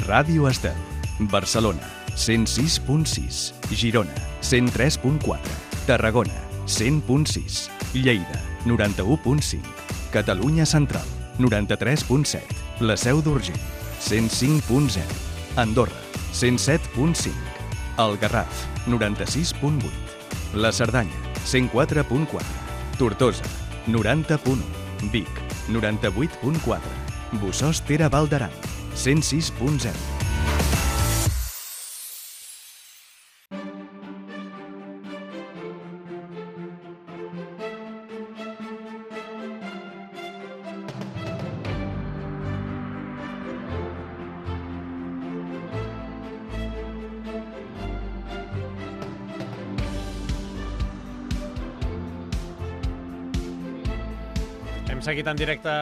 Ràdio Estel, Barcelona, 106.6, Girona, 103.4, Tarragona, 100.6, Lleida, 91.5, Catalunya Central, 93.7, La Seu d'Urgell, 105.0, Andorra, 107.5, El Garraf, 96.8, La Cerdanya, 104.4, Tortosa, 90.1, Vic, 98.4, Bossòst-Tere Val d'Aran, 106.0. Hem seguit en directe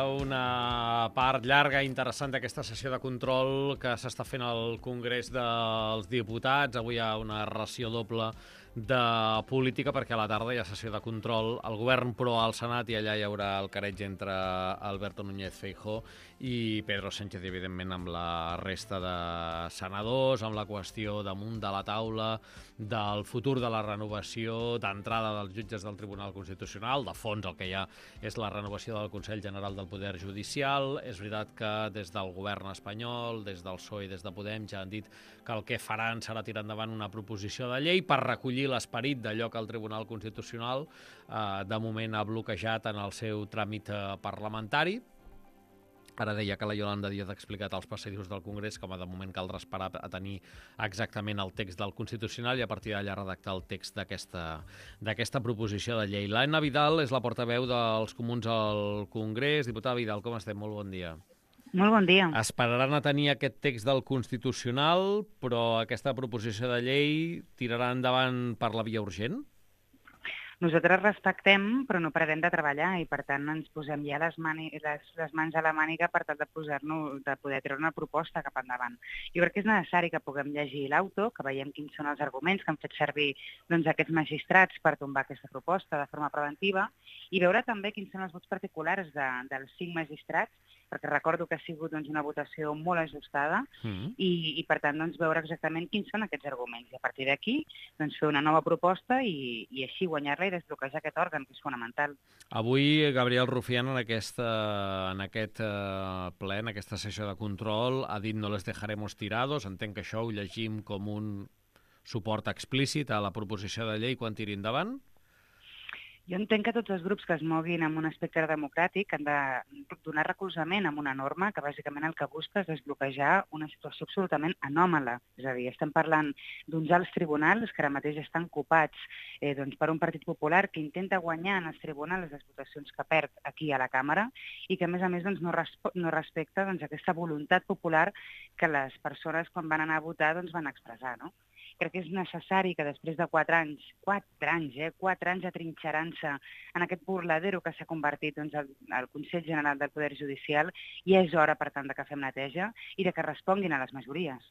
una part llarga i interessant d'aquesta sessió de control que s'està fent al Congrés dels Diputats. Avui hi ha una ració doble de política perquè a la tarda hi ha sessió de control al govern, però al Senat, i allà hi haurà el careig entre Alberto Núñez Feijóo i Pedro Sánchez, evidentment, amb la resta de senadors, amb la qüestió damunt de la taula del futur de la renovació d'entrada dels jutges del Tribunal Constitucional. De fons el que hi ha és la renovació del Consell General del Poder Judicial. És veritat que des del govern espanyol, des del PSOE i des de Podem ja han dit que el que faran serà tirar endavant una proposició de llei per recollir l'esperit d'allò que el Tribunal Constitucional de moment ha bloquejat en el seu tràmit parlamentari. Ara deia que la Yolanda Díaz ha explicat als passadissos del Congrés que de moment caldrà esperar a tenir exactament el text del Constitucional i a partir d'allà redactar el text d'aquesta proposició de llei. L'Anna Vidal és la portaveu dels Comuns al Congrés. Diputada Vidal, com estem? Molt bon dia. Molt bon dia. Esperaran a tenir aquest text del Constitucional, però aquesta proposició de llei tirarà endavant per la via urgent? Nosaltres respectem, però no pararem de treballar i, per tant, ens posem ja les mans a la màniga per tal de poder treure una proposta cap endavant. Jo crec que és necessari que puguem llegir l'auto, que veiem quins són els arguments que han fet servir aquests magistrats per tombar aquesta proposta de forma preventiva i veure també quins són els vots particulars dels 5 magistrats, perquè recordo que ha sigut una votació molt ajustada i per tant, veure exactament quins són aquests arguments. I a partir d'aquí, fer una nova proposta i així guanyar-la i desbloquejar aquest òrgan, que és fonamental. Avui, Gabriel Rufián, en aquest ple, en aquesta sessió de control, ha dit no les dejaremos tirados. Entenc que això ho llegim com un suport explícit a la proposició de llei quan tiri endavant? Jo entenc que tots els grups que es moguin amb un espectre democràtic han de donar recolzament a una norma que bàsicament el que busca és desbloquejar una situació absolutament anòmala. És a dir, estem parlant d'uns alts tribunals que ara mateix estan copats per un Partit Popular que intenta guanyar en els tribunals les votacions que perd aquí a la Càmera i que, a més, no respecta aquesta voluntat popular que les persones, quan van anar a votar, van expressar, no? Crec que és necessari que després de 4 anys atrinxerant-se en aquest burladero que s'ha convertit el Consell General del Poder Judicial, i és hora, per tant, que fem neteja i que responguin a les majories.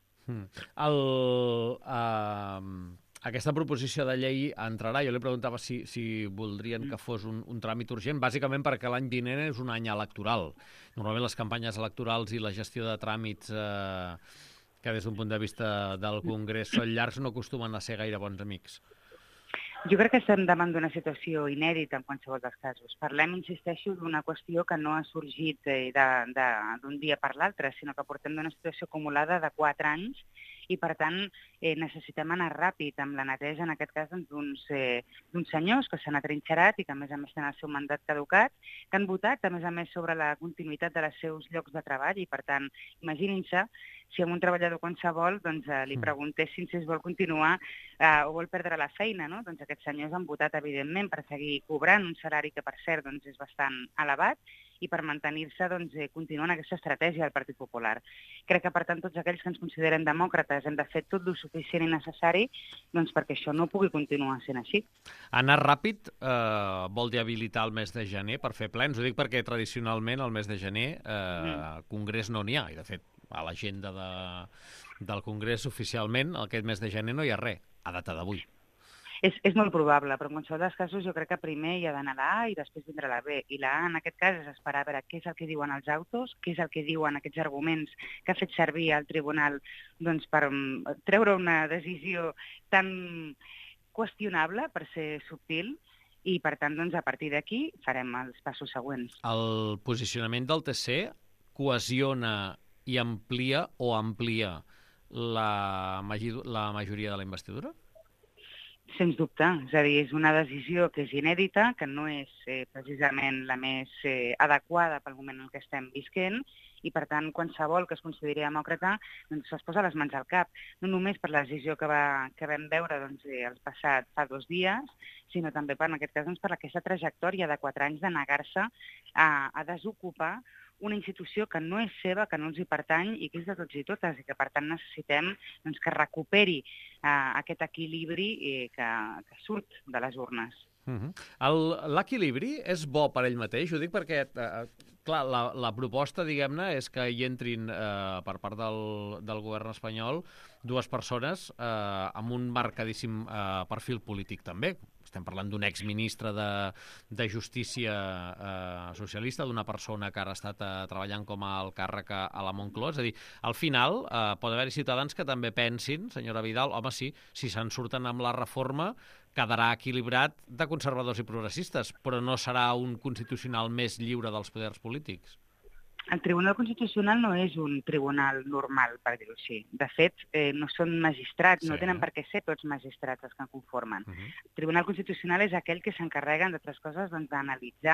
Aquesta proposició de llei entrarà. Jo li preguntava si voldrien que fos un tràmit urgent, bàsicament perquè l'any vinent és un any electoral. Normalment les campanyes electorals i la gestió de tràmits que des d'un punt de vista del Congrés són llargs, no acostumen a ser gaire bons amics. Jo crec que estem davant d'una situació inèdita en qualsevol dels casos. Parlem, insisteixo, d'una qüestió que no ha sorgit d'un dia per l'altre, sinó que portem d'una situació acumulada de 4 anys i, per tant, necessitem anar ràpid amb la neteja, en aquest cas, d'uns senyors que s'han atrinxerat i que, a més tenen el seu mandat caducat, que han votat, a més, sobre la continuïtat dels seus llocs de treball i, per tant, imaginin-se si a un treballador qualsevol li preguntessin si es vol continuar o vol perdre la feina, no? Doncs aquests senyors han votat, evidentment, per seguir cobrant un salari que, per cert, és bastant elevat i per mantenir-se, continuant aquesta estratègia del Partit Popular. Crec que, per tant, tots aquells que ens consideren demòcrates hem de fer tot el suficient i necessari perquè això no pugui continuar sent així. Anar ràpid vol dir habilitar el mes de gener per fer plens? Ho dic perquè tradicionalment el mes de gener Congrés no n'hi ha, i de fet a l'agenda del Congrés oficialment aquest mes de gener no hi ha res, a data d'avui. És molt probable, però en qualsevol dels casos jo crec que primer hi ha d'anar la A i després vindrà la B. I la A en aquest cas és esperar a veure què és el que diuen els autos, què és el que diuen aquests arguments que ha fet servir el tribunal doncs, per treure una decisió tan qüestionable, per ser subtil, i per tant doncs, a partir d'aquí farem els passos següents. El posicionament del TC cohesiona i amplia la majoria de la investidura? Sens dubte, és a dir, és una decisió que és inèdita, que no és precisament la més adequada pel moment en què estem visquent, i per tant qualsevol que es consideri demòcrata doncs, es posa les mans al cap, no només per la decisió que vam veure doncs, el passat fa 2 dies, sinó també en aquest cas doncs, per aquesta trajectòria de 4 anys de negar-se a desocupar una institució que no és seva, que no els hi pertany i que és de tots i totes, i que per tant necessitem doncs, que recuperi aquest equilibri que surt de les urnes. L'equilibri és bo per ell mateix? Ho dic perquè, clar, la proposta, diguem-ne, és que hi entrin per part del govern espanyol 2 persones amb un marcadíssim perfil polític també. Estem parlant d'un exministre de Justícia socialista, d'una persona que ara ha estat treballant com a alt càrrec a la Moncloa. És a dir, al final pot haver-hi ciutadans que també pensin, senyora Vidal, home, sí, si se'n surten amb la reforma quedarà equilibrat de conservadors i progressistes, però no serà un constitucional més lliure dels poders polítics. El Tribunal Constitucional no és un tribunal normal, per dir-ho així. De fet, no són magistrats, no tenen per què ser tots magistrats els que en conformen. El Tribunal Constitucional és aquell que s'encarrega, entre altres coses, d'analitzar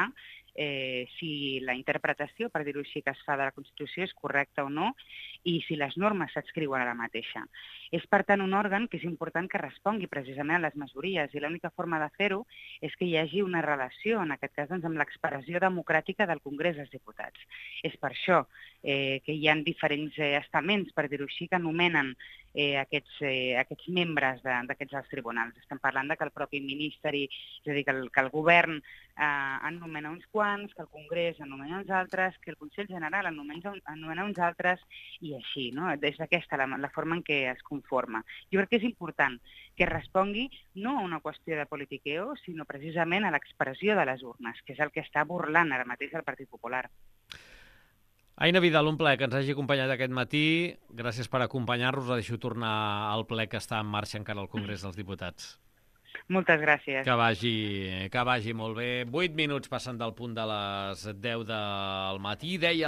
si la interpretació, per dir-ho així, que es fa de la Constitució és correcta o no, i si les normes s'adscriuen a la mateixa. És, per tant, un òrgan que és important que respongui precisament a les majories, i l'única forma de fer-ho és que hi hagi una relació, en aquest cas, doncs, amb l'expressió democràtica del Congrés dels Diputats. És per això que hi ha diferents estaments, per dir-ho així, que anomenen aquests membres d'aquests alts tribunals. Estem parlant que el propi ministeri, és a dir, que el govern en nomena uns quants, que el Congrés en nomena uns altres, que el Consell General en nomena uns altres, i així, no? És aquesta la forma en què es conforma. Jo crec que és important que respongui no a una qüestió de politiqueo, sinó precisament a l'expressió de les urnes, que és el que està burlant ara mateix el Partit Popular. Aina Vidal, un plaer que ens hagi acompanyat aquest matí. Gràcies per acompanyar-nos. La deixo tornar al ple que està en marxa encara al Congrés dels Diputats. Moltes gràcies. Que vagi molt bé. 8 minuts passen del punt de les 10 del matí. Deia